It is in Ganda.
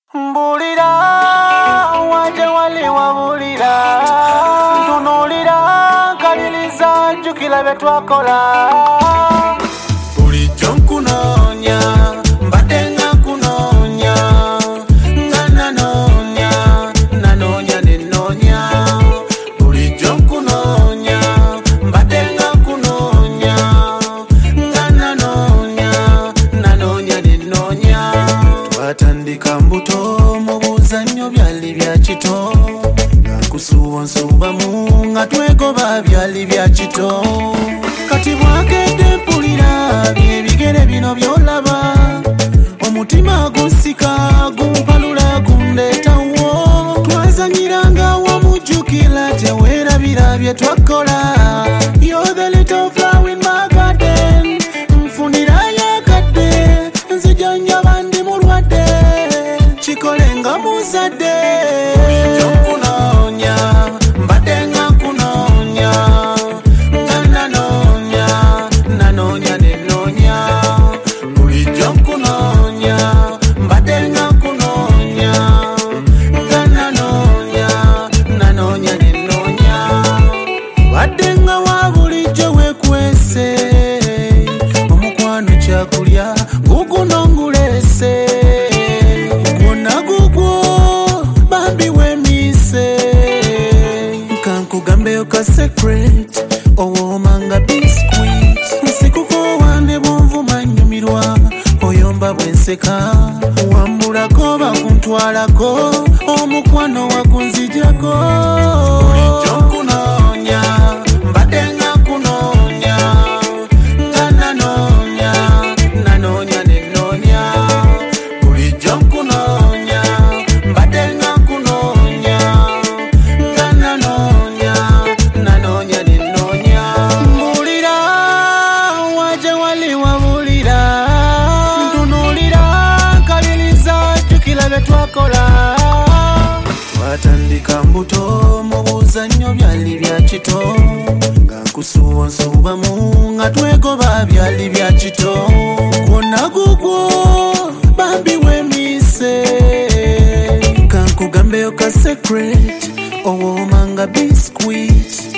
Mbulira waje wali wabulira tunulira kaliriza jukila betwakola bulijjo nkunonya mbadde nga kunonya nga nanonya nenonya bulijjo nkunonya mbadde nga kunonya nga nanonya nenonya twatandika mbuto mu buzannyo byali bya kito nsubamu nga twegoba byali bya kito kati bwakedde mpulira byebigere bino byolaba omutima gusika gumpalula gundeetawo twazanyiranga wamujjukira teweerabira bye twakola You're the little flower in my garden nfunirayo akadde nzijanja bandi mulwadde kikole nga muzadde Wadenga wa bulijjo wekwese omukwano kyakulya guguno ngulese gwonna gugwo bambi wemise kankugambeyo ka secret owoomanga biscuit nsikuko wane bwonvuma nnyumirwa oyomba bwenseka wambulako bakuntwalako omukwano wagunzijako bulijjo nkunonya mbadde nga kunonya nga nanonya nenonya bulijjo nkunonya mbadde nga kunonya nga nanonya nenonya mbulira waje wali wabulira ntunulira kaliriza jukila betwakola twatandika mbuto mu buzannyo byali bya kito nga nsubamu nga twegoba byali bya kito gwonna gugwo bambi wemise kankugambeyo ka secret owoomanga biscuit